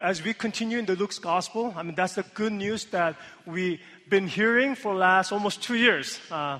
As we continue in the Luke's Gospel, that's the good news that we've been hearing for the last almost 2 years.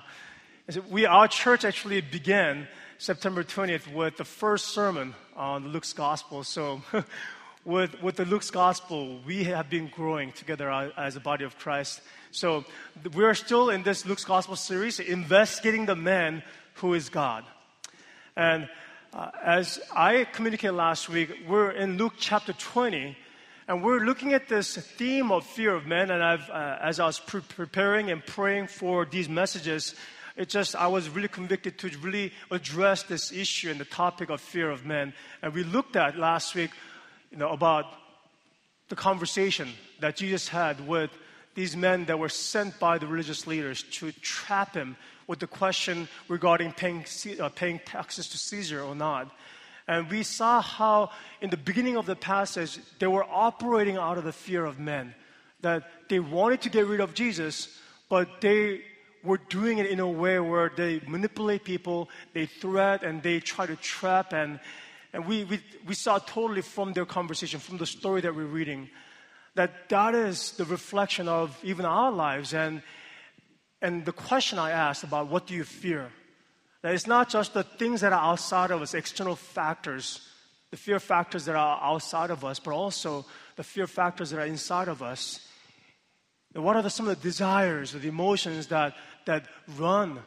Our church actually began September 20th with the first sermon on Luke's Gospel. So with the Luke's Gospel, we have been growing together as a body of Christ. So we're still in this Luke's Gospel series, investigating the man who is God. And as I communicated last week, we're in Luke chapter 20, and we're looking at this theme of fear of man. And as I was preparing and praying for these messages, I was really convicted to really address this issue and the topic of fear of man. And we looked at last week, about the conversation that Jesus had with these men that were sent by the religious leaders to trap him with the question regarding paying taxes to Caesar or not. And we saw how in the beginning of the passage, they were operating out of the fear of men, that they wanted to get rid of Jesus, but they were doing it in a way where they manipulate people, they threat, and they try to trap. And we saw totally from their conversation, from the story that we're reading, that is the reflection of even our lives. And the question I asked about what do you fear? That it's not just the things that are outside of us, external factors, the fear factors that are outside of us, but also the fear factors that are inside of us. And what are some of the desires or the emotions that run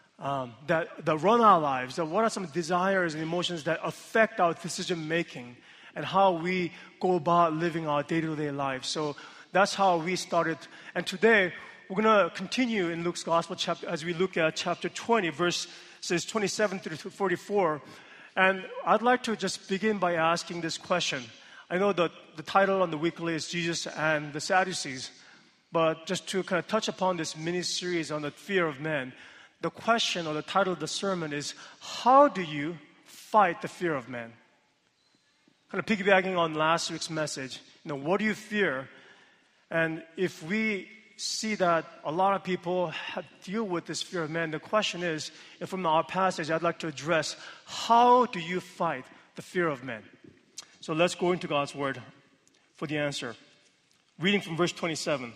our lives? What are some desires and emotions that affect our decision making and how we go about living our day-to-day lives? So that's how we started. And today we're going to continue in Luke's Gospel chapter as we look at chapter 20, verses 27 through 44. And I'd like to just begin by asking this question. I know that the title on the weekly is Jesus and the Sadducees, but just to kind of touch upon this mini-series on the fear of man, the question or the title of the sermon is, how do you fight the fear of man? Kind of piggybacking on last week's message, what do you fear? And if we see that a lot of people deal with this fear of man, the question is, and from our passage, I'd like to address, how do you fight the fear of man? So let's go into God's Word for the answer. Reading from verse 27.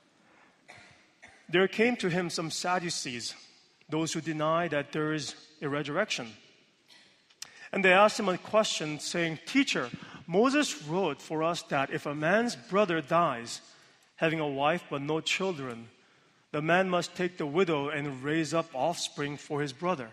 There came to him some Sadducees, those who deny that there is a resurrection. And they asked him a question, saying, Teacher, Moses wrote for us that if a man's brother dies, having a wife but no children, the man must take the widow and raise up offspring for his brother.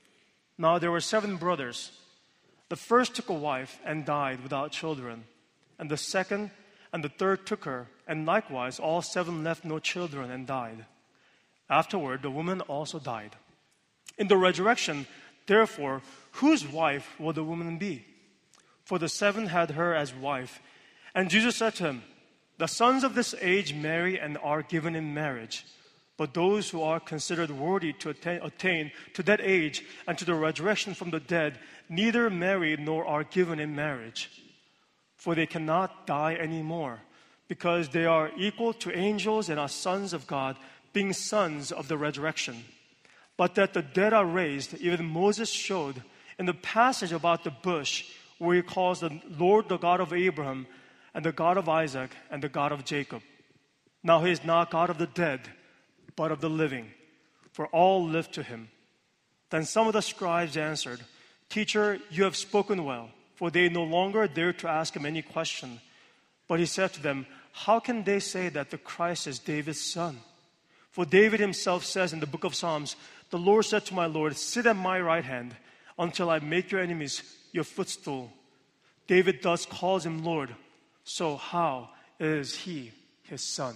Now there were 7 brothers. The first took a wife and died without children, and the second and the third took her, and likewise all 7 left no children and died. Afterward, the woman also died. In the resurrection, therefore, whose wife will the woman be? For the 7 had her as wife. And Jesus said to him, The sons of this age marry and are given in marriage, but those who are considered worthy to attain to that age and to the resurrection from the dead neither marry nor are given in marriage. For they cannot die anymore, because they are equal to angels and are sons of God, being sons of the resurrection. But that the dead are raised, even Moses showed in the passage about the bush, where he calls the Lord the God of Abraham, and the God of Isaac, and the God of Jacob. Now he is not God of the dead, but of the living, for all live to him. Then some of the scribes answered, Teacher, you have spoken well, for they no longer dared to ask him any question. But he said to them, How can they say that the Christ is David's son? For David himself says in the book of Psalms, The Lord said to my Lord, Sit at my right hand until I make your enemies your footstool. David thus calls him Lord. So how is he his son?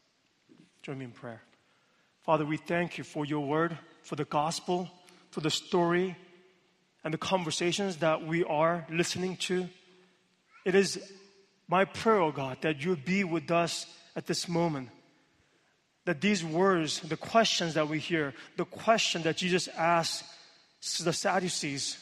Join me in prayer. Father, we thank you for your word, for the gospel, for the story, and the conversations that we are listening to. It is my prayer, oh God, that you be with us at this moment. That these words, the questions that we hear, the question that Jesus asked the Sadducees,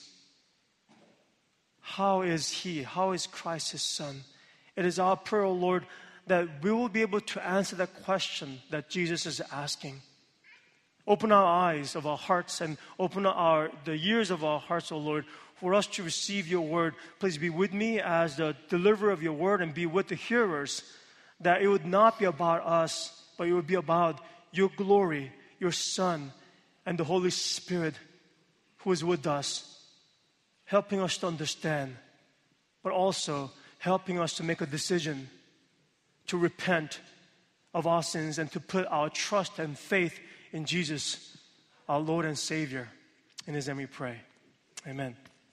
how is he, how is Christ his son? It is our prayer, O Lord, that we will be able to answer that question that Jesus is asking. Open our eyes of our hearts and open the ears of our hearts, O Lord, for us to receive your word. Please be with me as the deliverer of your word and be with the hearers, that it would not be about us, but it would be about your glory, your Son, and the Holy Spirit who is with us, helping us to understand, but also helping us to make a decision to repent of our sins and to put our trust and faith in Jesus, our Lord and Savior. In His name we pray. Amen.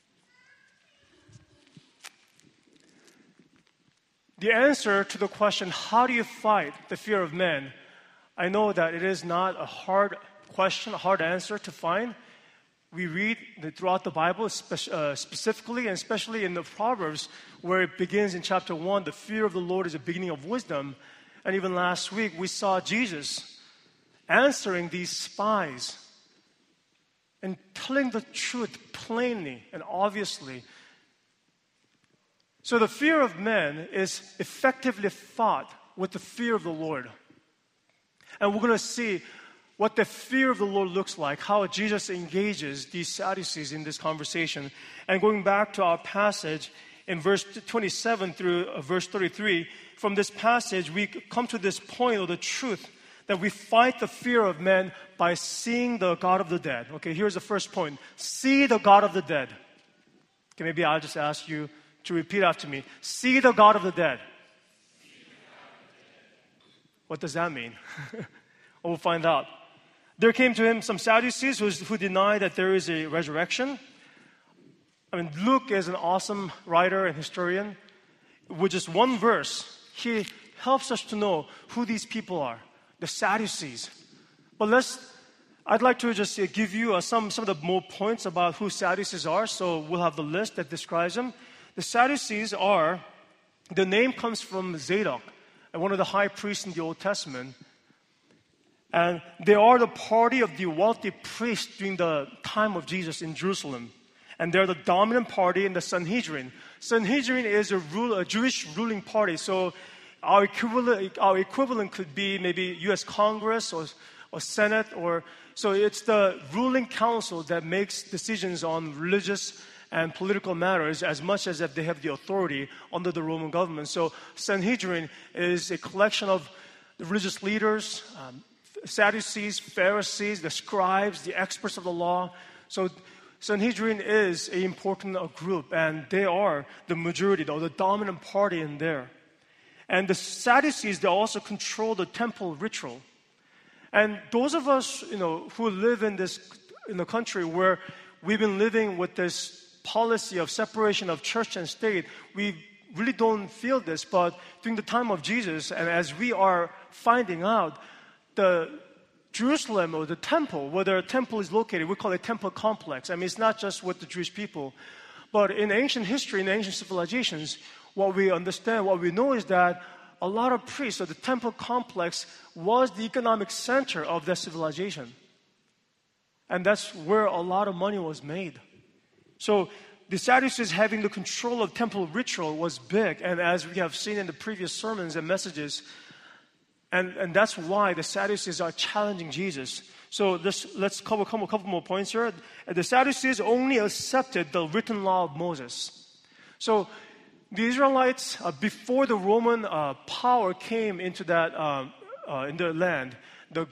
The answer to the question, how do you fight the fear of men? I know that it is not a hard question, a hard answer to find. We read throughout the Bible, specifically and especially in the Proverbs, where it begins in chapter 1, the fear of the Lord is the beginning of wisdom. And even last week, we saw Jesus answering these spies and telling the truth plainly and obviously. So the fear of men is effectively fought with the fear of the Lord. And we're going to see what the fear of the Lord looks like, how Jesus engages these Sadducees in this conversation. And going back to our passage in verse 27 through verse 33, from this passage, we come to this point of the truth that we fight the fear of men by seeing the God of the dead. Okay, here's the first point. See the God of the dead. Okay, maybe I'll just ask you to repeat after me. See the God of the dead. What does that mean? We'll find out. There came to him some Sadducees who deny that there is a resurrection. I mean, Luke is an awesome writer and historian. With just one verse, he helps us to know who these people are, the Sadducees. But I'd like to just give you some of the more points about who Sadducees are. So we'll have the list that describes them. The Sadducees the name comes from Zadok, one of the high priests in the Old Testament. And they are the party of the wealthy priests during the time of Jesus in Jerusalem. And they're the dominant party in the Sanhedrin. Sanhedrin is a Jewish ruling party. So our equivalent could be maybe U.S. Congress or Senate. So it's the ruling council that makes decisions on religious and political matters as much as if they have the authority under the Roman government. So Sanhedrin is a collection of the religious leaders, Sadducees, Pharisees, the scribes, the experts of the law. So Sanhedrin is an important group, and they are the majority, or the dominant party in there. And the Sadducees, they also control the temple ritual. And those of us, who live in the country where we've been living with this policy of separation of church and state, we really don't feel this. But during the time of Jesus, and as we are finding out, the Jerusalem or the temple, where the temple is located, we call it temple complex. I mean, it's not just with the Jewish people. But in ancient history, in ancient civilizations, what we understand, what we know is that a lot of priests, so the temple complex was the economic center of their civilization. And that's where a lot of money was made. So the Sadducees having the control of temple ritual was big. And as we have seen in the previous sermons and messages, and that's why the Sadducees are challenging Jesus. So let's cover a couple more points here. The Sadducees only accepted the written law of Moses. So the Israelites, before the Roman power came into that in their land, the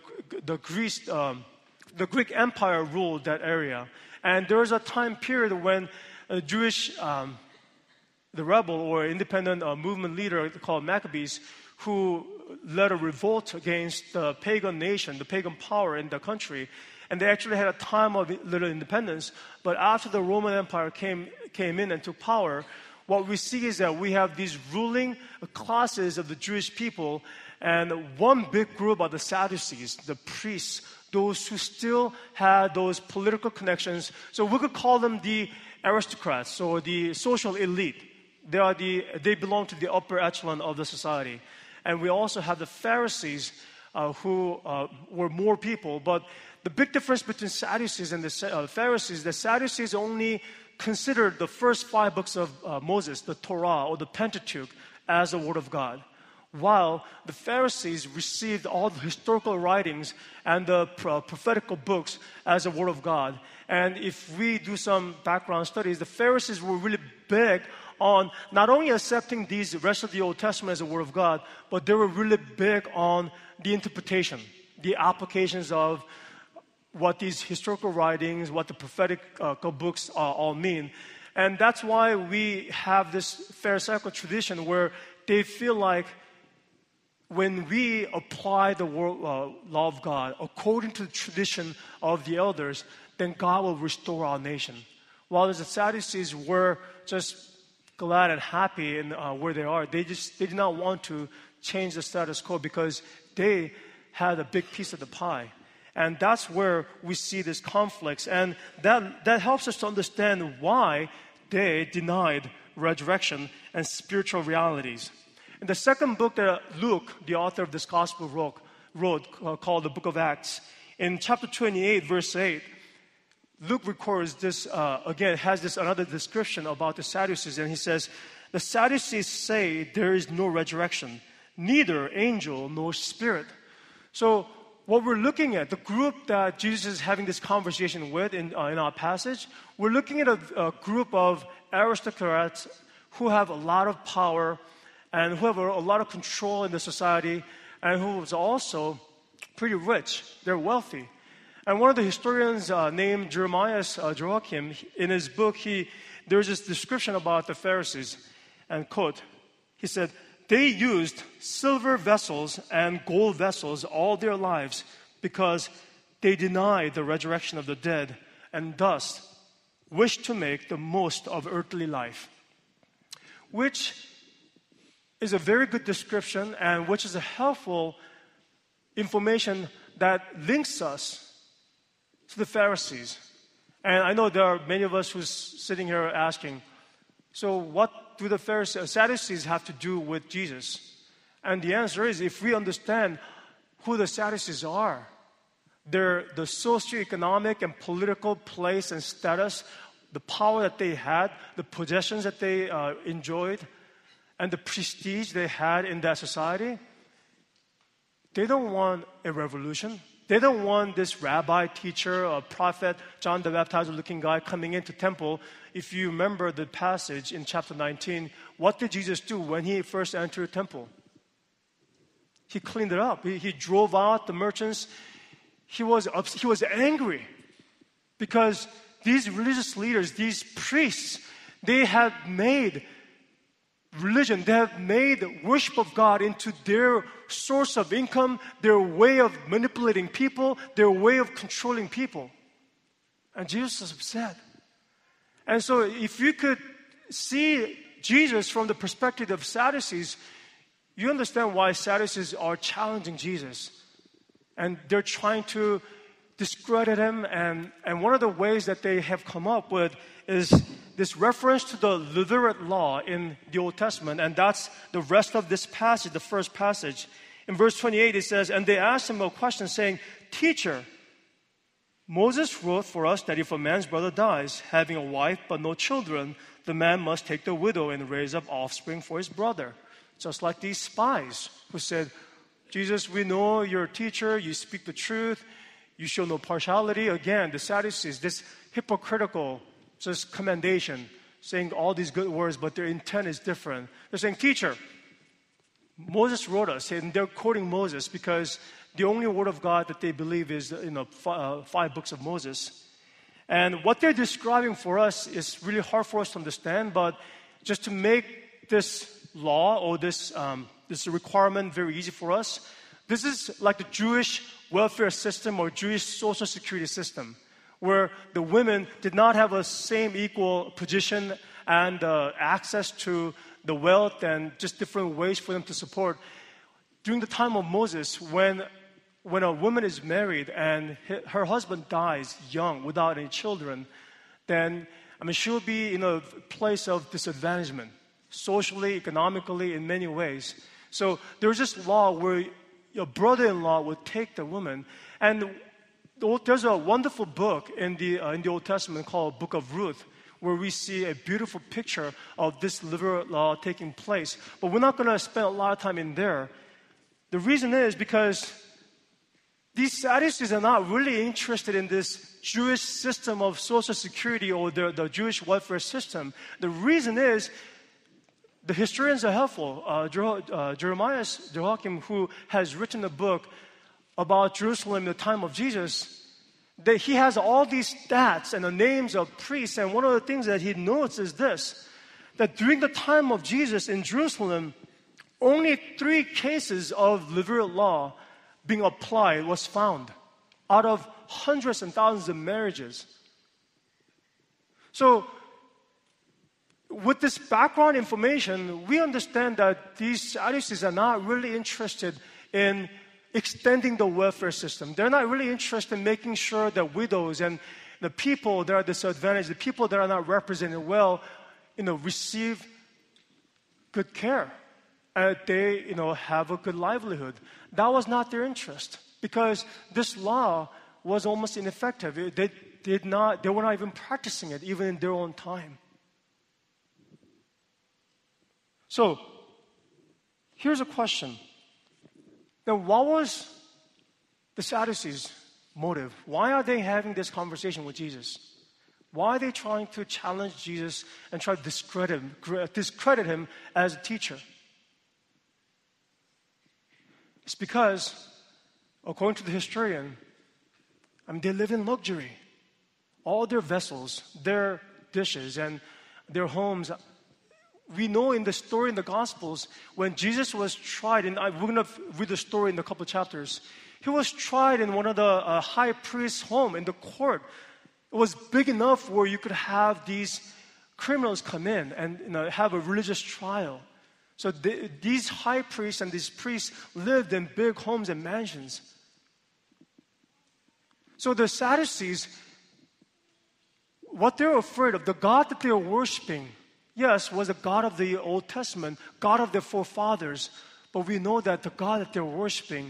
Greek Empire ruled that area. And there was a time period when a Jewish, the rebel or independent movement leader called Maccabees, who led a revolt against the pagan nation, the pagan power in the country. And they actually had a time of little independence. But after the Roman Empire came in and took power, what we see is that we have these ruling classes of the Jewish people, and one big group are the Sadducees, the priests, those who still had those political connections. So we could call them the aristocrats or the social elite. They belong to the upper echelon of the society. And we also have the Pharisees who were more people. But the big difference between Sadducees and the Pharisees, the Sadducees only considered the first 5 books of Moses, the Torah or the Pentateuch, as the Word of God. while the Pharisees received all the historical writings and the prophetical books as a word of God. And if we do some background studies, the Pharisees were really big on not only accepting these rest of the Old Testament as a word of God, but they were really big on the interpretation, the applications of what these historical writings, what the prophetic books all mean. And that's why we have this Pharisaical tradition where they feel like when we apply the law of God according to the tradition of the elders, then God will restore our nation. While the Sadducees were just glad and happy in where they are, they did not want to change the status quo because they had a big piece of the pie. And that's where we see these conflicts. And that helps us to understand why they denied resurrection and spiritual realities. In the second book that Luke, the author of this gospel, wrote called the Book of Acts, in chapter 28, verse 8, Luke records this, again, has this another description about the Sadducees. And he says, the Sadducees say there is no resurrection, neither angel nor spirit. So what we're looking at, the group that Jesus is having this conversation with in our passage, we're looking at a group of aristocrats who have a lot of power and who have a lot of control in the society and who is also pretty rich. They're wealthy. And one of the historians named Jeremias Joachim, in his book, there's this description about the Pharisees, and quote, he said, they used silver vessels and gold vessels all their lives because they denied the resurrection of the dead and thus wished to make the most of earthly life. Which is a very good description and which is a helpful information that links us to the Pharisees. And I know there are many of us who's sitting here asking, so what do the Sadducees have to do with Jesus? And the answer is, if we understand who the Sadducees are, the socioeconomic and political place and status, the power that they had, the possessions that they enjoyed, and the prestige they had in that society, they don't want a revolution. They don't want this rabbi, teacher, prophet, John the Baptizer looking guy coming into temple. If you remember the passage in chapter 19, what did Jesus do when he first entered the temple? He cleaned it up. He drove out the merchants. He was angry because these religious leaders, these priests, they had made religion, they have made worship of God into their source of income, their way of manipulating people, their way of controlling people. And Jesus is upset. And so if you could see Jesus from the perspective of Sadducees, you understand why Sadducees are challenging Jesus. And they're trying to discredit him. And one of the ways that they have come up with is this reference to the Levirate law in the Old Testament. And that's the rest of this passage, the first passage. In verse 28, it says, and they asked him a question saying, Teacher, Moses wrote for us that if a man's brother dies, having a wife but no children, the man must take the widow and raise up offspring for his brother. Just like these spies who said, Jesus, we know you're a teacher, you speak the truth, you show no partiality. Again, the Sadducees, this hypocritical just commendation, saying all these good words, but their intent is different. They're saying, Teacher, Moses wrote us, and they're quoting Moses because the only word of God that they believe is 5 books of Moses. And what they're describing for us is really hard for us to understand, but just to make this law or this requirement very easy for us, this is like the Jewish welfare system or Jewish social security system, where the women did not have a same equal position and access to the wealth and just different ways for them to support. During the time of Moses, when a woman is married and her husband dies young without any children, then she will be in a place of disadvantagement, socially, economically, in many ways. So there's this law where your brother-in-law would take the woman, and there's a wonderful book in the Old Testament called Book of Ruth, where we see a beautiful picture of this liberal law taking place. But we're not going to spend a lot of time in there. The reason is because these Sadducees are not really interested in this Jewish system of social security or the Jewish welfare system. The reason is the historians are helpful. Jeremiah Jehoiakim, who has written a book about Jerusalem in the time of Jesus, that he has all these stats and the names of priests. And one of the things that he notes is this, that during the time of Jesus in Jerusalem, only 3 cases of Levitical law being applied was found out of hundreds and thousands of marriages. So, with this background information, we understand that these Sadducees are not really interested in extending the welfare system. They're not really interested in making sure that widows and the people that are disadvantaged, the people that are not represented well, receive good care. And they, have a good livelihood. That was not their interest because this law was almost ineffective. They were not even practicing it, even in their own time. So, here's a question. Then what was the Sadducees' motive? Why are they having this conversation with Jesus? Why are they trying to challenge Jesus and try to discredit him as a teacher? It's because, according to the historian, they live in luxury. All their vessels, their dishes, and their homes. We know in the story in the Gospels, when Jesus was tried, and we're going to read the story in a couple of chapters. He was tried in one of the high priest's home in the court. It was big enough where you could have these criminals come in and have a religious trial. So these high priests and these priests lived in big homes and mansions. So the Sadducees, what they're afraid of, the God that they're worshiping, yes, was the God of the Old Testament, God of their forefathers. But we know that the God that they're worshiping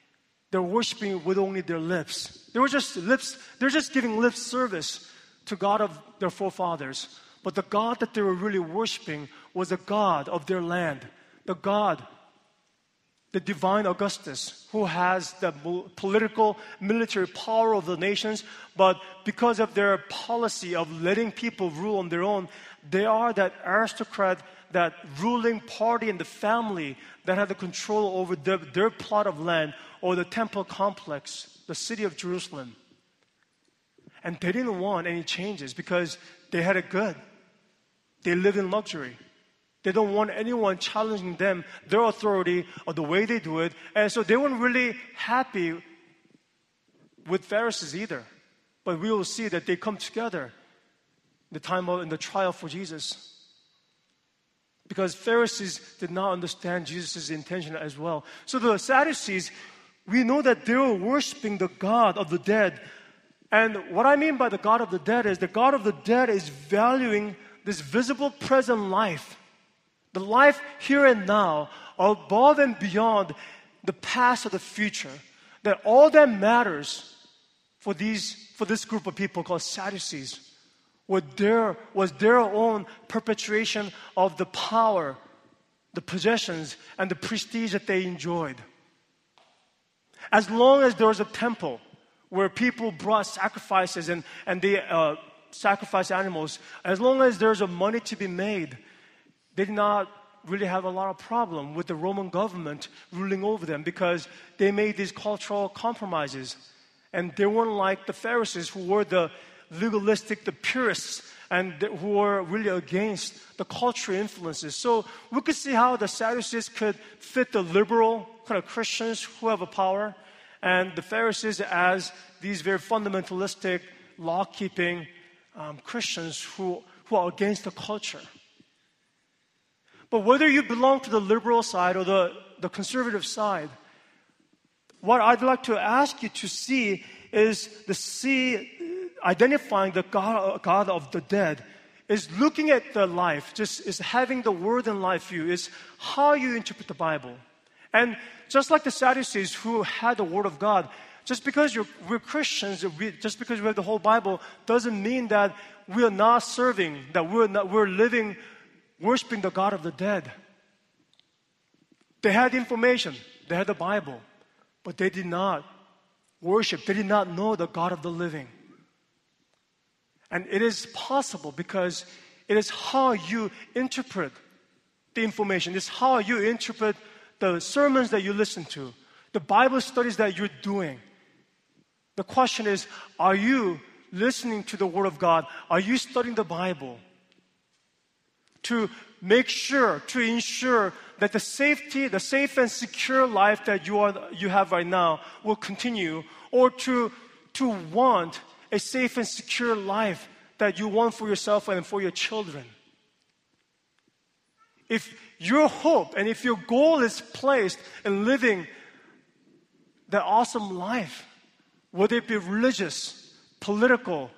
with only their lips. They're just giving lip service to God of their forefathers. But the God that they were really worshiping was the God of their land, the God, the divine Augustus, who has the political, military power of the nations, but because of their policy of letting people rule on their own, they are that aristocrat, that ruling party in the family that had the control over their plot of land or the temple complex, the city of Jerusalem. And they didn't want any changes because they had it good. They live in luxury. They don't want anyone challenging them, their authority, or the way they do it. And so they weren't really happy with Pharisees either. But we will see that they come together in the trial for Jesus. Because Pharisees did not understand Jesus' intention as well. So the Sadducees, we know that they were worshiping the God of the dead. And what I mean by the God of the dead is the God of the dead is valuing this visible present life, the life here and now, above and beyond the past or the future. That all that matters for this group of people called Sadducees was their own perpetuation of the power, the possessions, and the prestige that they enjoyed. As long as there was a temple where people brought sacrifices and they sacrifice animals, as long as there's a money to be made, they did not really have a lot of problem with the Roman government ruling over them because they made these cultural compromises. And they weren't like the Pharisees who were the legalistic, the purists, and who were really against the cultural influences. So we could see how the Sadducees could fit the liberal kind of Christians who have a power, and the Pharisees as these very fundamentalistic, law-keeping Christians who are against the culture. But whether you belong to the liberal side or the conservative side, what I'd like to ask you to see is identifying the God of the dead, is looking at the life, is having the word in life view, is how you interpret the Bible. And just like the Sadducees who had the word of God, Just because we're Christians, just because we have the whole Bible, doesn't mean that we are not serving, that we're living, worshiping the God of the dead. They had information, they had the Bible, but they did not worship, they did not know the God of the living. And it is possible because it is how you interpret the information. It's how you interpret the sermons that you listen to, the Bible studies that you're doing. The question is, are you listening to the Word of God? Are you studying the Bible to make sure, to ensure that the safe and secure life that you have right now will continue, or to want a safe and secure life that you want for yourself and for your children? If your hope and if your goal is placed in living that awesome life, whether it be religious, political,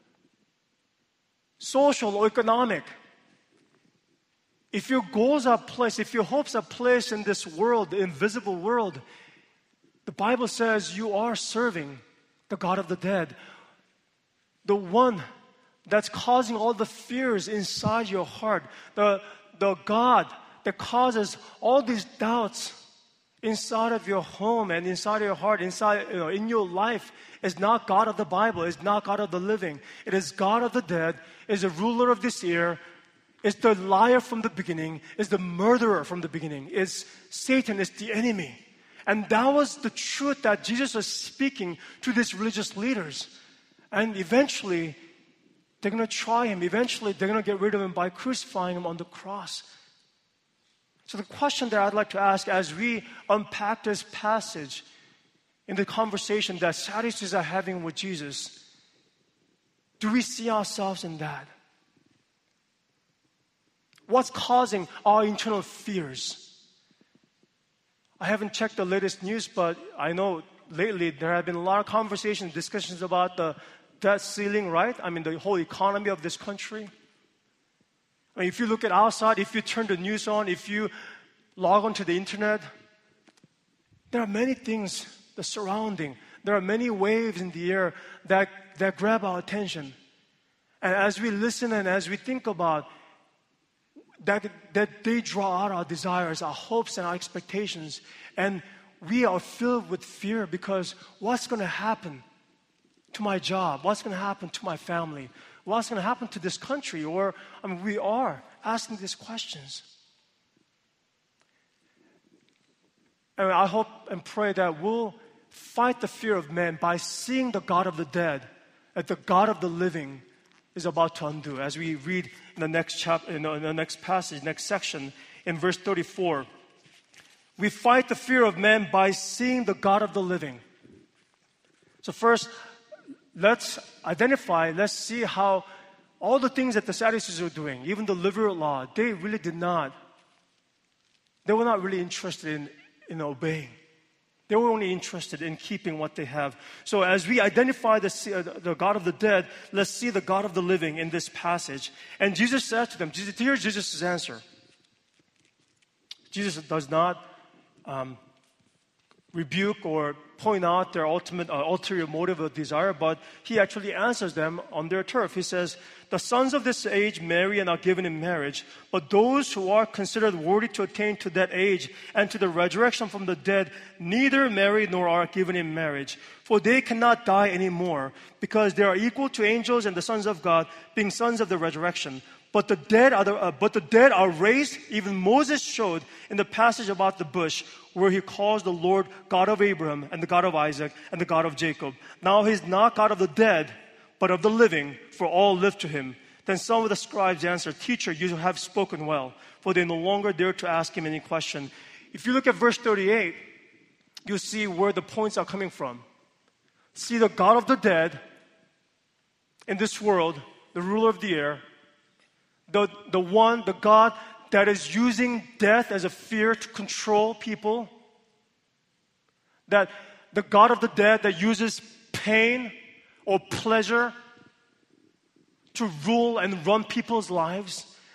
social, or economic, if your goals are placed, if your hopes are placed in this world, the invisible world, the Bible says you are serving the God of the dead, the one that's causing all the fears inside your heart, the God that causes all these doubts inside of your home and inside of your heart, in your life, is not God of the Bible, is not God of the living. It is God of the dead, is the ruler of this year, is the liar from the beginning, is the murderer from the beginning, is Satan, is the enemy. And that was the truth that Jesus was speaking to these religious leaders. And eventually, they're going to try him. Eventually, they're going to get rid of him by crucifying him on the cross. So the question that I'd like to ask as we unpack this passage in the conversation that Sadducees are having with Jesus, do we see ourselves in that? What's causing our internal fears? I haven't checked the latest news, but I know lately there have been a lot of conversations, discussions about the debt ceiling, right? I mean, the whole economy of this country. I mean, if you look at outside, if you turn the news on, if you log onto the internet, there are many things the surrounding. There are many waves in the air that grab our attention. And as we listen and as we think about that they draw out our desires, our hopes, and our expectations. And we are filled with fear because what's going to happen to my job? What's going to happen to my family? What's going to happen to this country? We are asking these questions. And I hope and pray that we'll fight the fear of men by seeing the God of the dead, that the God of the living is about to undo. As we read in the next chapter, in the next passage, next section, in verse 34, we fight the fear of men by seeing the God of the living. So first, let's see how all the things that the Sadducees are doing, even the liberal law, they were not really interested in obeying. They were only interested in keeping what they have. So as we identify the God of the dead, let's see the God of the living in this passage. And Jesus said to them, here's Jesus' answer. Jesus does not rebuke or point out their ulterior motive or desire, but he actually answers them on their turf. He says, the sons of this age marry and are given in marriage, but those who are considered worthy to attain to that age and to the resurrection from the dead neither marry nor are given in marriage, for they cannot die anymore, because they are equal to angels and the sons of God, being sons of the resurrection. But the dead are raised. Even Moses showed in the passage about the bush, where he calls the Lord God of Abraham and the God of Isaac and the God of Jacob. Now he's not God of the dead, but of the living, for all live to him. Then some of the scribes answered, Teacher, you have spoken well, for they no longer dare to ask him any question. If you look at verse 38, you see where the points are coming from. See the God of the dead in this world, the ruler of the air, the God that is using death as a fear to control people, that the God of the dead that uses pain or pleasure to rule and run people's lives,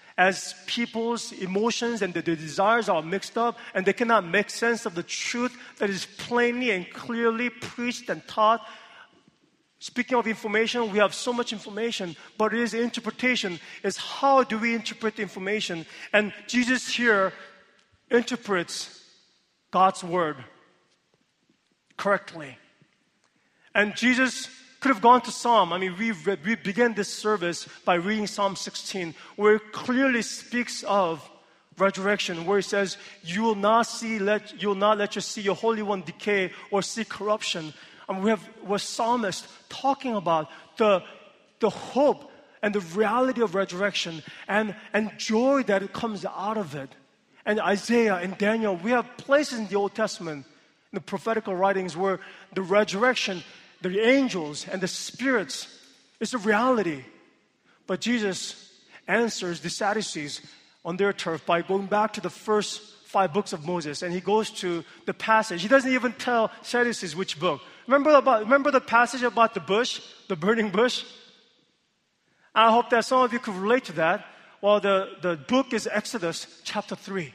as people's emotions and their desires are mixed up and they cannot make sense of the truth that is plainly and clearly preached and taught. Speaking of information, we have so much information, but it is interpretation. Is how do we interpret the information? And Jesus here interprets God's word correctly. And Jesus could have gone to Psalm. I mean, we began this service by reading Psalm 16, where it clearly speaks of resurrection, where it says, "You will not let your Holy One decay or see corruption." And we have psalmist talking about the hope and the reality of resurrection and joy that it comes out of it. And Isaiah and Daniel, we have places in the Old Testament, in the prophetical writings, where the resurrection, the angels and the spirits is a reality. But Jesus answers the Sadducees on their turf by going back to the first 5 books of Moses, and he goes to the passage. He doesn't even tell Sadducees which book. Remember the passage about the bush, the burning bush? I hope that some of you could relate to that. Well, the book is Exodus chapter 3.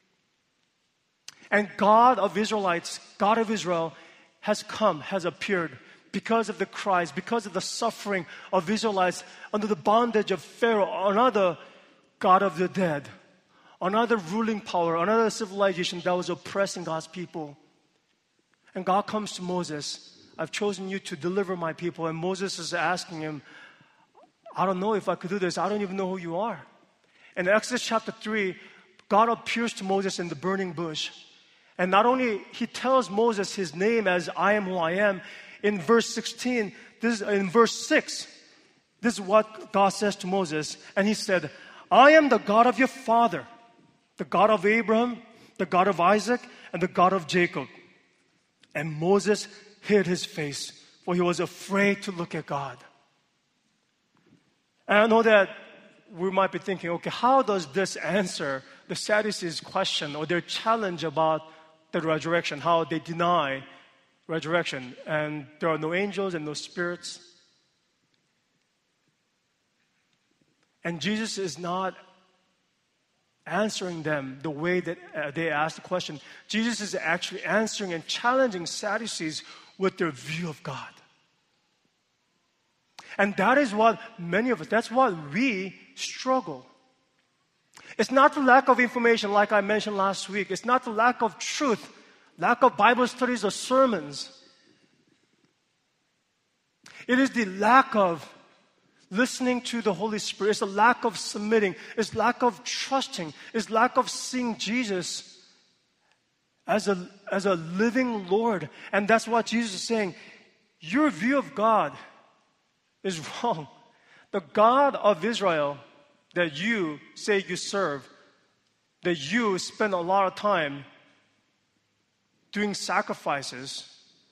And God of Israel has appeared because of the cries, because of the suffering of Israelites under the bondage of Pharaoh, another God of the dead, another ruling power, another civilization that was oppressing God's people. And God comes to Moses, "I've chosen you to deliver my people." And Moses is asking him, "I don't know if I could do this. I don't even know who you are." In Exodus chapter 3, God appears to Moses in the burning bush. And not only he tells Moses his name as "I am who I am," in verse 16, in verse 6, this is what God says to Moses. And he said, "I am the God of your father, the God of Abraham, the God of Isaac, and the God of Jacob." And Moses hid his face, for he was afraid to look at God. And I know that we might be thinking, okay, how does this answer the Sadducees' question or their challenge about the resurrection, how they deny resurrection, and there are no angels and no spirits? And Jesus is not answering them the way that they asked the question. Jesus is actually answering and challenging Sadducees with their view of God. And that is what that's what we struggle. It's not the lack of information like I mentioned last week. It's not the lack of truth, lack of Bible studies or sermons. It is the lack of listening to the Holy Spirit. It's a lack of submitting. It's lack of trusting. It's lack of seeing Jesus as a living Lord. And that's what Jesus is saying. Your view of God is wrong. The God of Israel that you say you serve, that you spend a lot of time doing sacrifices,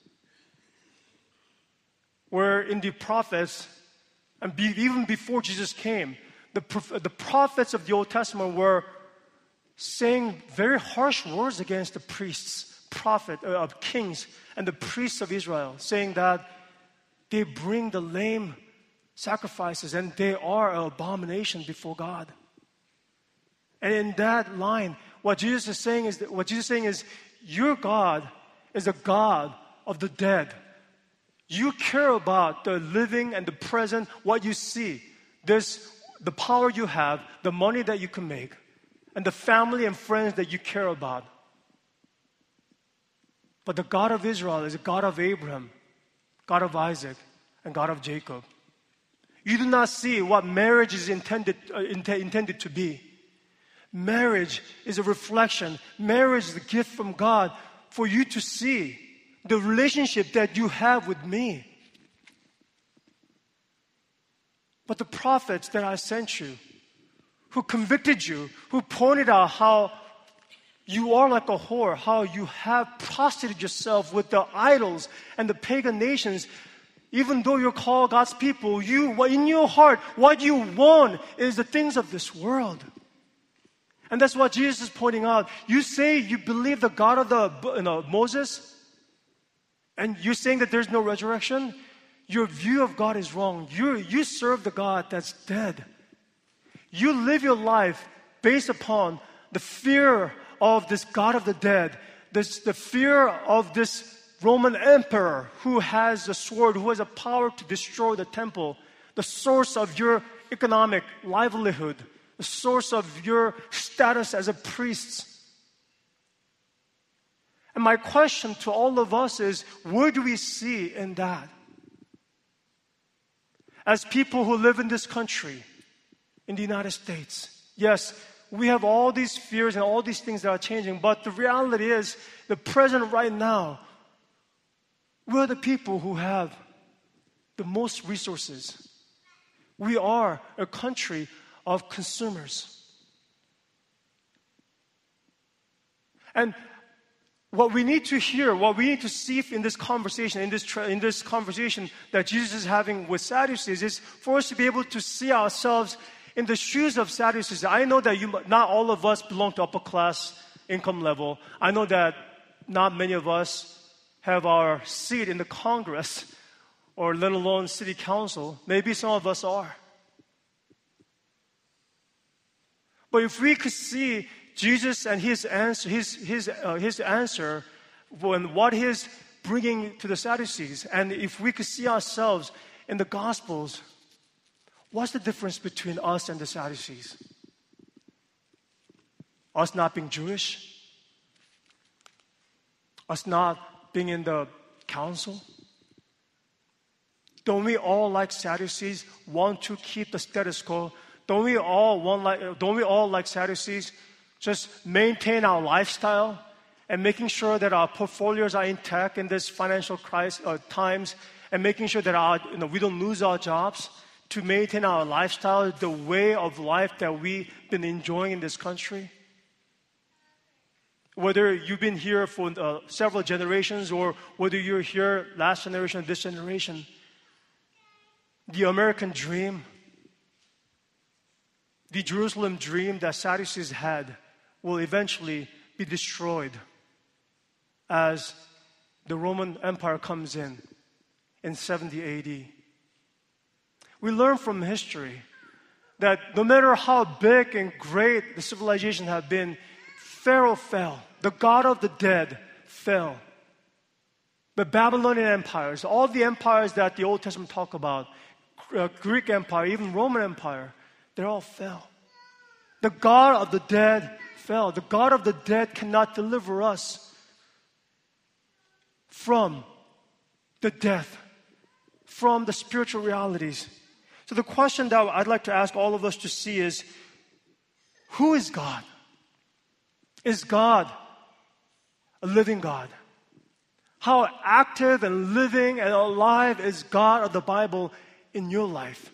where in the prophets, and even before Jesus came, the prophets of the Old Testament were saying very harsh words against the priests, kings, and the priests of Israel, saying that they bring the lame sacrifices and they are an abomination before God. And in that line, what Jesus is saying is, your God is a God of the dead. You care about the living and the present, what you see. There's the power you have, the money that you can make, and the family and friends that you care about. But the God of Israel is a God of Abraham, God of Isaac, and God of Jacob. You do not see what marriage is intended to be. Marriage is a reflection. Marriage is a gift from God for you to see the relationship that you have with me. But the prophets that I sent you, who convicted you, who pointed out how you are like a whore, how you have prostituted yourself with the idols and the pagan nations, even though you're called God's people, in your heart, what you want is the things of this world. And that's what Jesus is pointing out. You say you believe the God of Moses, and you're saying that there's no resurrection. Your view of God is wrong. You serve the God that's dead. You live your life based upon the fear of this God of the dead, the fear of this Roman emperor who has a sword, who has a power to destroy the temple, the source of your economic livelihood, the source of your status as a priest. And my question to all of us is, where do we see in that? As people who live in this country, in the United States, yes, we have all these fears and all these things that are changing, but the reality is, the present right now, we're the people who have the most resources. We are a country of consumers. And what we need to hear, what we need to see in this conversation, in this conversation that Jesus is having with Sadducees, is for us to be able to see ourselves in the shoes of Sadducees. I know that not all of us belong to upper class income level. I know that not many of us have our seat in the Congress or let alone city council. Maybe some of us are. But if we could see Jesus and his answer, his answer, and what he's bringing to the Sadducees, and if we could see ourselves in the Gospels, what's the difference between us and the Sadducees? Us not being Jewish? Us not being in the council? Don't we all, like Sadducees, want to keep the status quo? Don't we all, like Sadducees, just maintain our lifestyle and making sure that our portfolios are intact in this financial crisis times, and making sure that we don't lose our jobs, to maintain our lifestyle, the way of life that we've been enjoying in this country? Whether you've been here for several generations or whether you're here last generation or this generation, the American dream, the Jerusalem dream that Sadducees had will eventually be destroyed as the Roman Empire comes in 70 AD. We learn from history that no matter how big and great the civilization have been, Pharaoh fell. The God of the dead fell. The Babylonian empires, all the empires that the Old Testament talk about, Greek Empire, even Roman Empire, they all fell. The God of the dead fell. The God of the dead cannot deliver us from the death, from the spiritual realities. So the question that I'd like to ask all of us to see is, who is God? Is God a living God? How active and living and alive is God of the Bible in your life?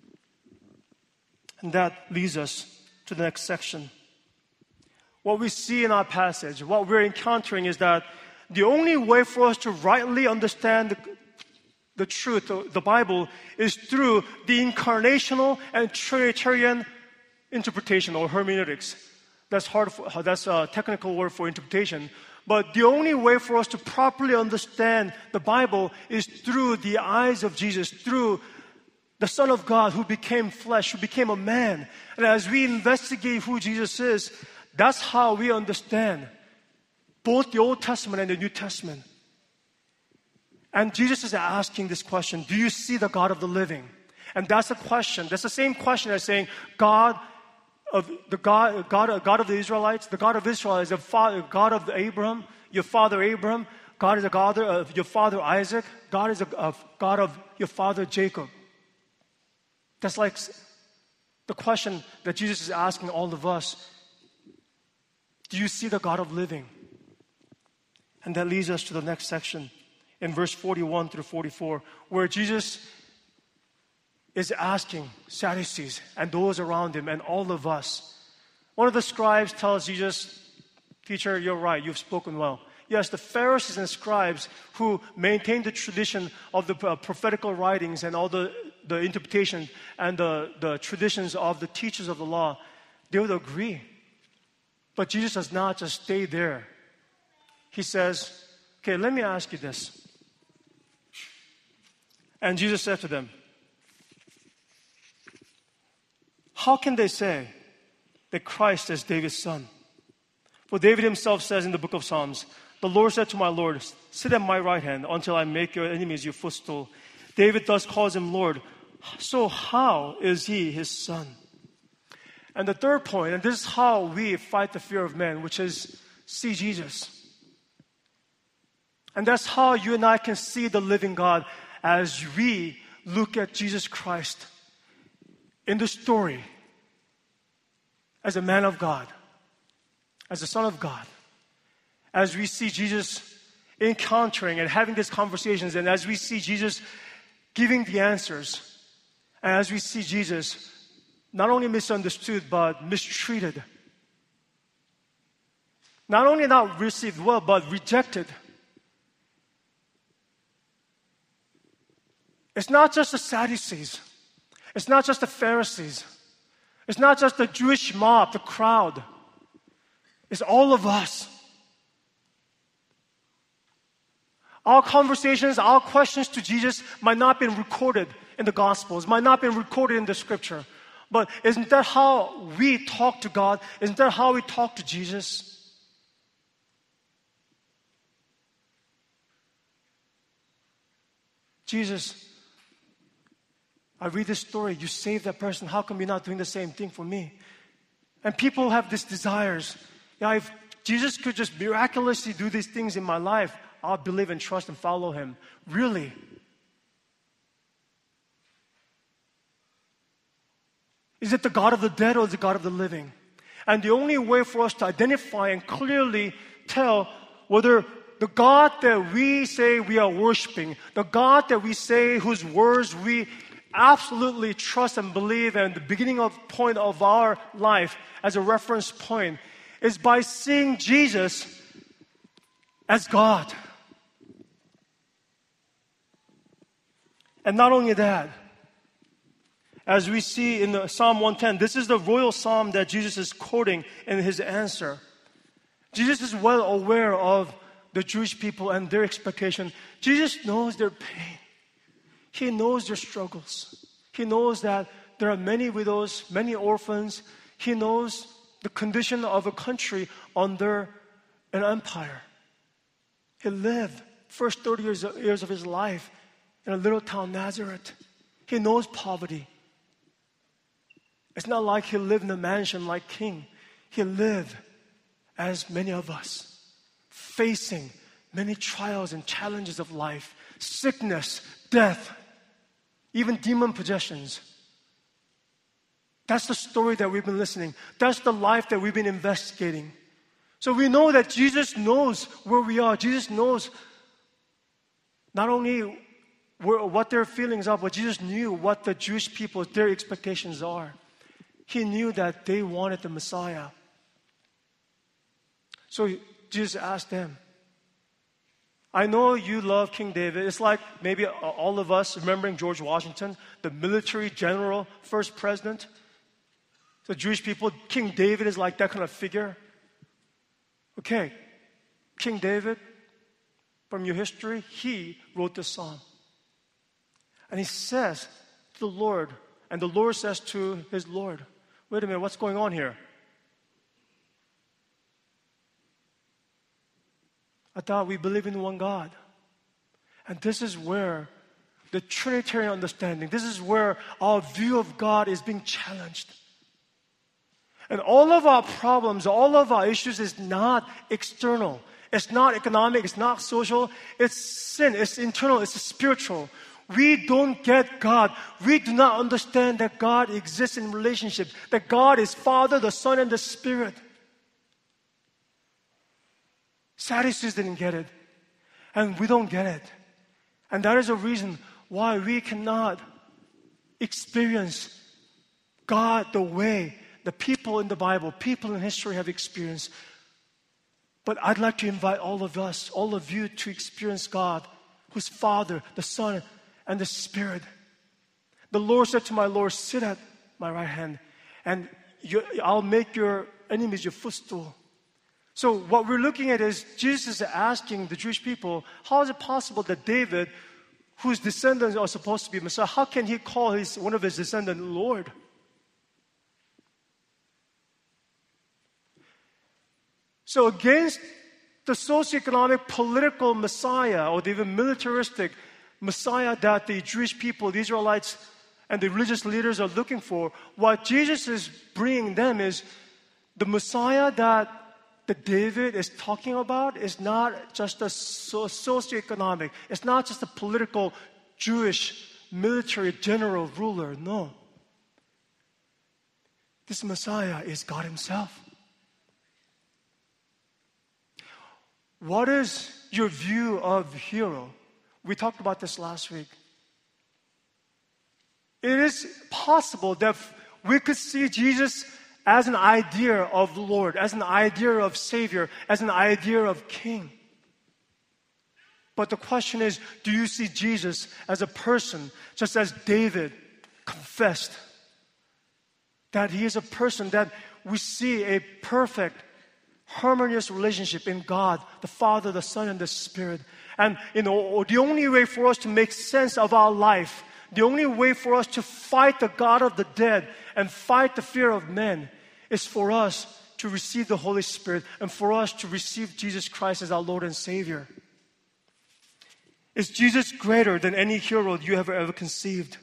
And that leads us to the next section. What we see in our passage, what we're encountering, is that the only way for us to rightly understand the truth, the Bible, is through the incarnational and Trinitarian interpretation or hermeneutics. That's a technical word for interpretation. But the only way for us to properly understand the Bible is through the eyes of Jesus, through the Son of God who became flesh, who became a man. And as we investigate who Jesus is, that's how we understand both the Old Testament and the New Testament. And Jesus is asking this question, do you see the God of the living? And that's the question. That's the same question as saying, God of the Israelites, the God of Israel is the God of Abraham, your father Abraham. God is the God of your father Isaac. God is the God of your father Jacob. That's like the question that Jesus is asking all of us. Do you see the God of living? And that leads us to the next section in verse 41 through 44, where Jesus is asking Sadducees and those around him and all of us. One of the scribes tells Jesus, "Teacher, you're right, you've spoken well." Yes, the Pharisees and scribes who maintained the tradition of the prophetical writings and all the interpretation and the traditions of the teachers of the law, they would agree. But Jesus does not just stay there. He says, okay, let me ask you this. And Jesus said to them, how can they say that Christ is David's son? For David himself says in the book of Psalms, the Lord said to my Lord, sit at my right hand until I make your enemies your footstool. David thus calls him Lord. So how is he his son? And the third point, and this is how we fight the fear of man, which is see Jesus. And that's how you and I can see the living God as we look at Jesus Christ in the story as a man of God, as a son of God. As we see Jesus encountering and having these conversations, and as we see Jesus giving the answers, and as we see Jesus not only misunderstood but mistreated, not only not received well but rejected. It's not just the Sadducees. It's not just the Pharisees. It's not just the Jewish mob, the crowd. It's all of us. Our conversations, our questions to Jesus might not have been recorded in the Gospels, might not have been recorded in the Scripture. But isn't that how we talk to God? Isn't that how we talk to Jesus? Jesus, I read this story. You saved that person. How come you're not doing the same thing for me? And people have these desires. Yeah, if Jesus could just miraculously do these things in my life, I'll believe and trust and follow him. Really? Is it the God of the dead or is it the God of the living? And the only way for us to identify and clearly tell whether the God that we say we are worshiping, the God that we say whose words we absolutely trust and believe, and the beginning of point of our life as a reference point, is by seeing Jesus as God. And not only that, as we see in Psalm 110, this is the royal psalm that Jesus is quoting in his answer. Jesus is well aware of the Jewish people and their expectation. Jesus knows their pain. He knows their struggles. He knows that there are many widows, many orphans. He knows the condition of a country under an empire. He lived first 30 years of his life in a little town, Nazareth. He knows poverty. It's not like he lived in a mansion like king. He lived as many of us, facing many trials and challenges of life, sickness, death, even demon possessions. That's the story that we've been listening. That's the life that we've been investigating. So we know that Jesus knows where we are. Jesus knows not only what their feelings are, but Jesus knew what the Jewish people, their expectations are. He knew that they wanted the Messiah. So Jesus asked them, I know you love King David. It's like maybe all of us remembering George Washington, the military general, first president. The Jewish people, King David is like that kind of figure. Okay, King David, from your history, he wrote this psalm. And he says to the Lord, and the Lord says to his Lord, wait a minute, what's going on here? I thought we believe in one God. And this is where the Trinitarian understanding, this is where our view of God is being challenged. And all of our problems, all of our issues is not external. It's not economic, it's not social. It's sin, it's internal, it's spiritual. We don't get God. We do not understand that God exists in relationship, that God is Father, the Son, and the Spirit. Sadducees didn't get it, and we don't get it. And that is a reason why we cannot experience God the way the people in the Bible, people in history have experienced. But I'd like to invite all of us, all of you, to experience God, who's Father, the Son, and the Spirit. The Lord said to my Lord, sit at my right hand, and I'll make your enemies your footstool. So what we're looking at is Jesus is asking the Jewish people, how is it possible that David, whose descendants are supposed to be Messiah, how can he call one of his descendants Lord? So against the socioeconomic, political Messiah, or the even militaristic Messiah that the Jewish people, the Israelites, and the religious leaders are looking for, what Jesus is bringing them is the Messiah that David is talking about is not just a socioeconomic, it's not just a political Jewish military general ruler. No. This Messiah is God Himself. What is your view of the hero? We talked about this last week. It is possible that we could see Jesus as an idea of Lord, as an idea of Savior, as an idea of King. But the question is, do you see Jesus as a person, just as David confessed that He is a person that we see a perfect, harmonious relationship in God, the Father, the Son, and the Spirit. And the only way for us to make sense of our life, the only way for us to fight the God of the dead and fight the fear of men is for us to receive the Holy Spirit and for us to receive Jesus Christ as our Lord and Savior. Is Jesus greater than any hero you have ever conceived?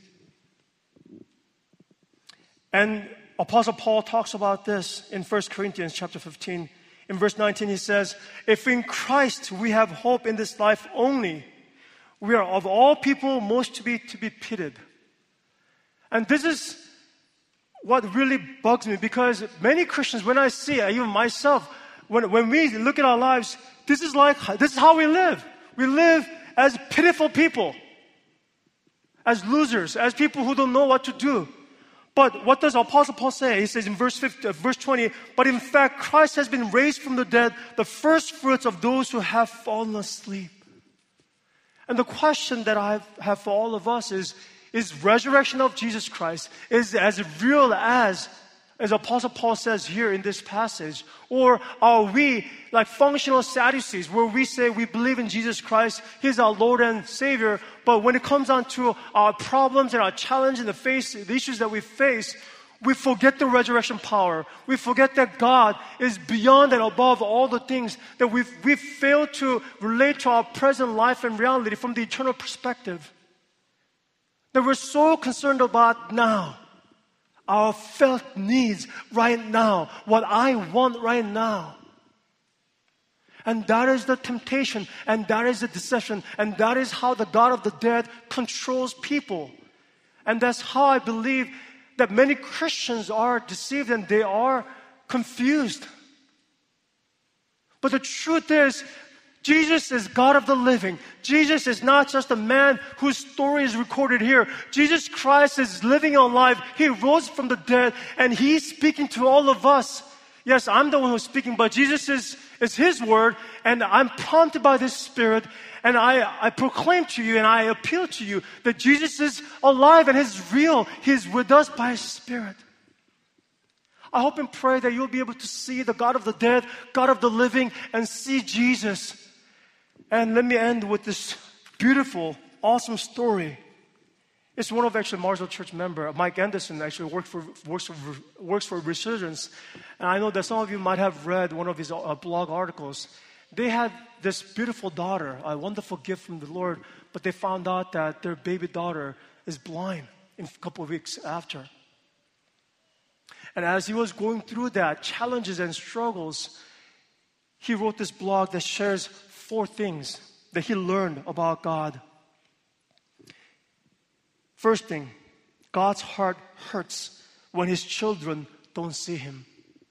And Apostle Paul talks about this in 1 Corinthians chapter 15. In verse 19 he says, if in Christ we have hope in this life only, we are of all people most to be pitied. And this is what really bugs me, because many Christians, when I see, even myself, when we look at our lives, this is how we live. We live as pitiful people, as losers, as people who don't know what to do. But what does Apostle Paul say? He says in verse 20, but in fact, Christ has been raised from the dead, the first fruits of those who have fallen asleep. And the question that I have for all of us is resurrection of Jesus Christ is as real as Apostle Paul says here in this passage? Or are we like functional Sadducees where we say we believe in Jesus Christ, He's our Lord and Savior, but when it comes down to our problems and our challenge and the issues that we face, we forget the resurrection power. We forget that God is beyond and above all the things that we fail to relate to our present life and reality from the eternal perspective. That we're so concerned about now, our felt needs right now, what I want right now. And that is the temptation, and that is the deception, and that is how the God of the dead controls people. And that's how I believe that many Christians are deceived and they are confused. But the truth is, Jesus is God of the living. Jesus is not just a man whose story is recorded here. Jesus Christ is living alive. He rose from the dead and He's speaking to all of us. Yes, I'm the one who's speaking, but Jesus is His word, and I'm prompted by this Spirit, and I proclaim to you and I appeal to you that Jesus is alive and He's real. He's with us by His Spirit. I hope and pray that you'll be able to see the God of the dead, God of the living, and see Jesus. And let me end with this beautiful, awesome story. It's one of actually Marsville Church member, Mike Anderson, actually works for Resurgence. And I know that some of you might have read one of his blog articles. They had this beautiful daughter, a wonderful gift from the Lord, but they found out that their baby daughter is blind in a couple of weeks after. And as he was going through that, challenges and struggles, he wrote this blog that shares 4 things that he learned about God. First thing, God's heart hurts when His children don't see Him.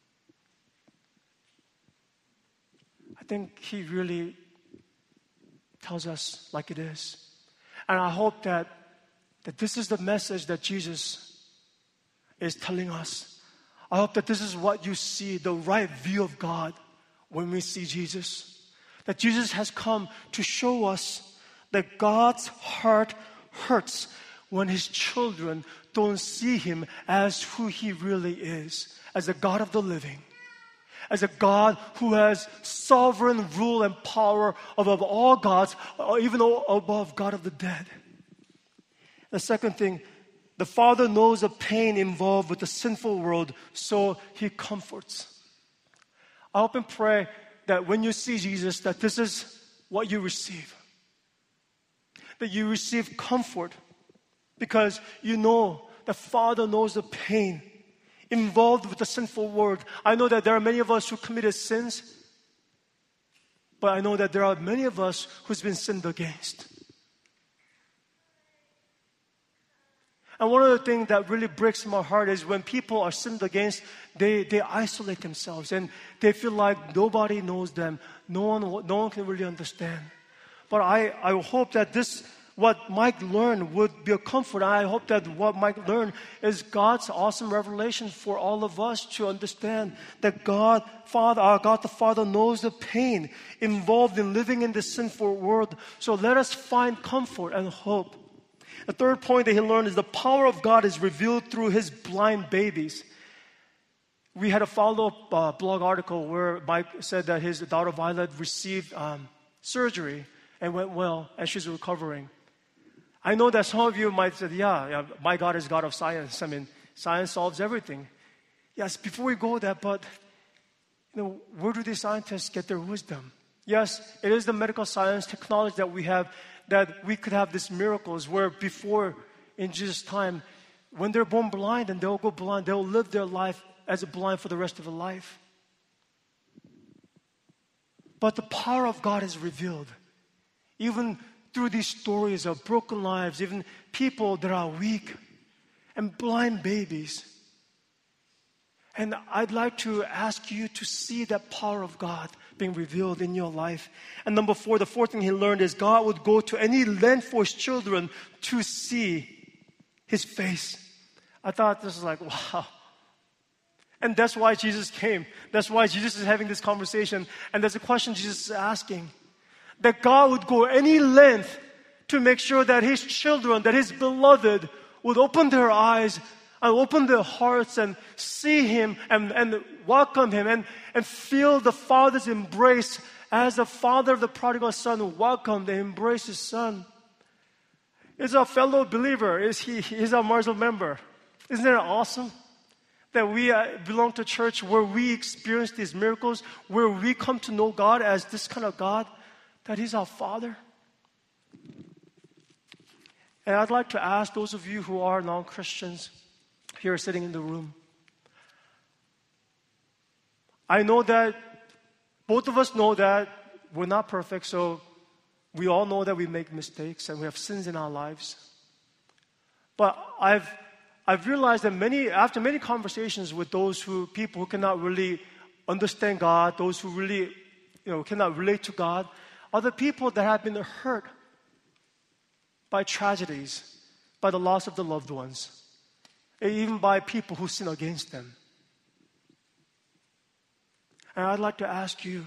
I think he really tells us like it is. And I hope that this is the message that Jesus is telling us. I hope that this is what you see, the right view of God when we see Jesus. That Jesus has come to show us that God's heart hurts when His children don't see Him as who He really is, as a God of the living, as a God who has sovereign rule and power above all gods, even above God of the dead. The second thing, the Father knows the pain involved with the sinful world, so He comforts. I hope and pray that when you see Jesus, that this is what you receive. That you receive comfort because you know the Father knows the pain involved with the sinful world. I know that there are many of us who committed sins, but I know that there are many of us who's been sinned against. And one of the things that really breaks my heart is when people are sinned against, they isolate themselves and they feel like nobody knows them. No one can really understand. But I hope that what Mike learned would be a comfort. I hope that what Mike learned is God's awesome revelation for all of us to understand that God the Father knows the pain involved in living in this sinful world. So let us find comfort and hope. The third point that he learned is the power of God is revealed through his blind babies. We had a follow-up blog article where Mike said that his daughter Violet received surgery and went well, and she's recovering. I know that some of you might say, yeah, my God is God of science. I mean, science solves everything. Yes, before we go there, but where do these scientists get their wisdom? Yes, it is the medical science technology that we have, that we could have these miracles where before, in Jesus' time, when they're born blind and they'll go blind, they'll live their life as a blind for the rest of their life. But the power of God is revealed. Even through these stories of broken lives, even people that are weak and blind babies. And I'd like to ask you to see that power of God being revealed in your life. And number 4, the fourth thing he learned is God would go to any length for his children to see his face. I thought this was like, wow. And that's why Jesus came. That's why Jesus is having this conversation. And there's a question Jesus is asking. That God would go any length to make sure that his children, that his beloved would open their eyes and open their hearts and see him and welcome him and feel the Father's embrace as the father of the prodigal son welcomed and embraced his son. He's a fellow believer. He's a Marzal member. Isn't that awesome? That we belong to a church where we experience these miracles, where we come to know God as this kind of God, that he's our Father. And I'd like to ask those of you who are non-Christians here sitting in the room. I know that both of us know that we're not perfect, so we all know that we make mistakes and we have sins in our lives. But I've realized that after many conversations with people who cannot really understand God, those who really cannot relate to God, are the people that have been hurt by tragedies, by the loss of the loved ones, and even by people who sin against them. And I'd like to ask you,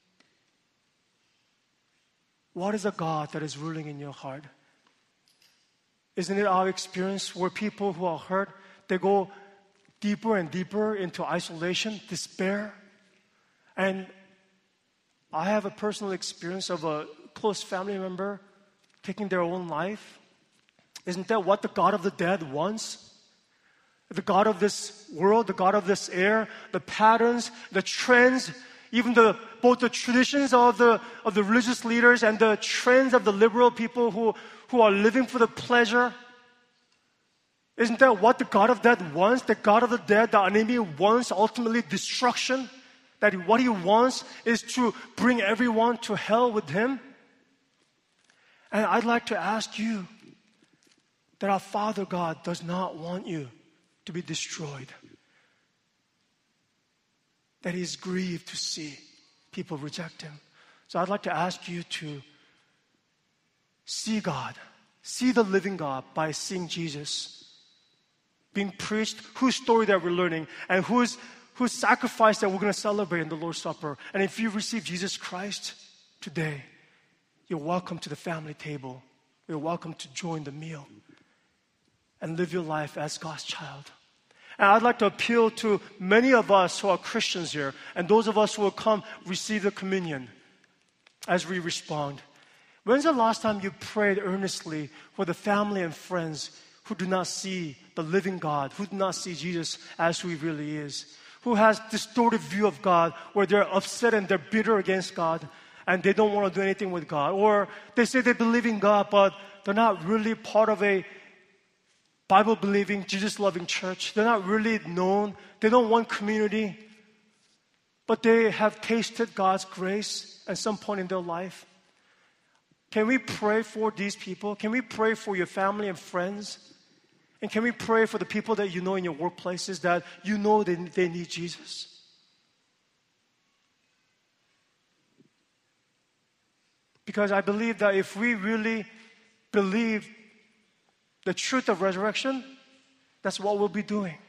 what is a God that is ruling in your heart? Isn't it our experience where people who are hurt, they go deeper and deeper into isolation, despair? And I have a personal experience of a close family member taking their own life. Isn't that what the God of the dead wants? The God of this world, the God of this air, the patterns, the trends, even both the traditions of the religious leaders and the trends of the liberal people who are living for the pleasure. Isn't that what the God of death wants? The God of the dead, the enemy wants ultimately destruction. That what he wants is to bring everyone to hell with him. And I'd like to ask you that our Father God does not want you to be destroyed. That he is grieved to see people reject him. So I'd like to ask you to see God, see the living God by seeing Jesus being preached, whose story that we're learning, and whose sacrifice that we're going to celebrate in the Lord's Supper. And if you receive Jesus Christ today, you're welcome to the family table. You're welcome to join the meal and live your life as God's child. And I'd like to appeal to many of us who are Christians here, and those of us who will come receive the communion as we respond. When's the last time you prayed earnestly for the family and friends who do not see the living God, who do not see Jesus as who he really is, who has distorted view of God, where they're upset and they're bitter against God, and they don't want to do anything with God. Or they say they believe in God, but they're not really part of a Bible-believing, Jesus-loving church. They're not really known. They don't want community. But they have tasted God's grace at some point in their life. Can we pray for these people? Can we pray for your family and friends? And can we pray for the people that you know in your workplaces that you know they need Jesus? Because I believe that if we really believe the truth of resurrection, that's what we'll be doing.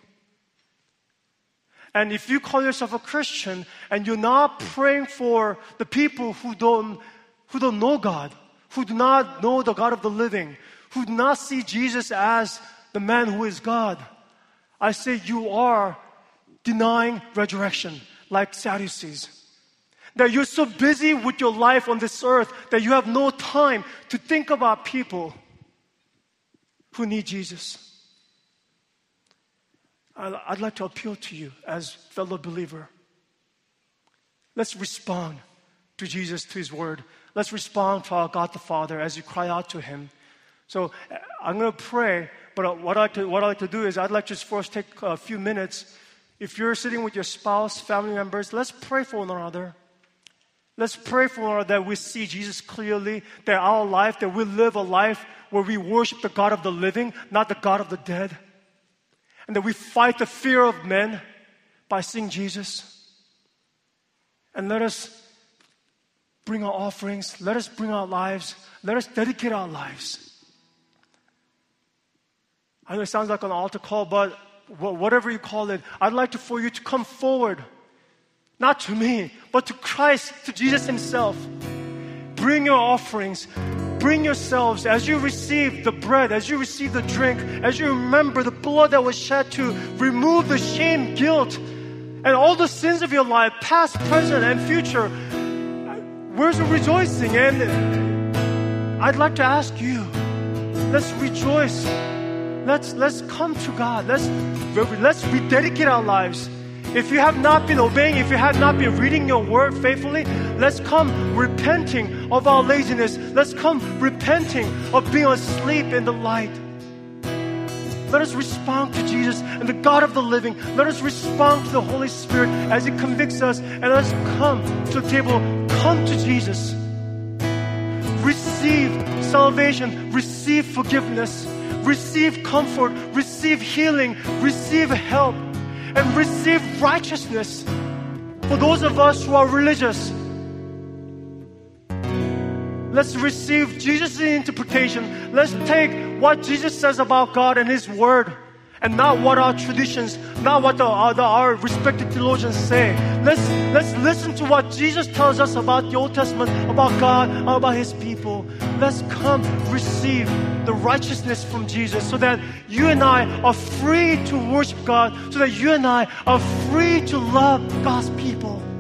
And if you call yourself a Christian and you're not praying for the people who don't know God, who do not know the God of the living, who do not see Jesus as the man who is God, I say you are denying resurrection like Sadducees. That you're so busy with your life on this earth that you have no time to think about people who need Jesus. I'd like to appeal to you as fellow believer. Let's respond to Jesus, to His Word. Let's respond to our God the Father as you cry out to Him. So I'm going to pray, but what I'd like to do is I'd like to just first take a few minutes. If you're sitting with your spouse, family members, let's pray for one another. Let's pray for one another that we see Jesus clearly, that our life, that we live a life where we worship the God of the living, not the God of the dead. And that we fight the fear of men by seeing Jesus. And let us bring our offerings. Let us bring our lives. Let us dedicate our lives. I know it sounds like an altar call, but whatever you call it, I'd like for you to come forward. Not to me, but to Christ, to Jesus Himself. Bring your offerings. Bring yourselves as you receive the bread, as you receive the drink, as you remember the blood that was shed to remove the shame, guilt, and all the sins of your life, past, present, and future. Where's the rejoicing? And I'd like to ask you, let's rejoice. Let's come to God. Let's rededicate our lives. If you have not been obeying, if you have not been reading your word faithfully, let's come repenting of our laziness. Let's come repenting of being asleep in the light. Let us respond to Jesus and the God of the living. Let us respond to the Holy Spirit as He convicts us. And let us come to the table. Come to Jesus. Receive salvation. Receive forgiveness. Receive comfort. Receive healing. Receive help. And receive righteousness. For those of us who are religious, let's receive Jesus' interpretation. Let's take what Jesus says about God and His Word, and not what our traditions, not what our respected theologians say. Let's listen to what Jesus tells us about the Old Testament, about God, about His people. Let's come receive the righteousness from Jesus so that you and I are free to worship God, so that you and I are free to love God's people.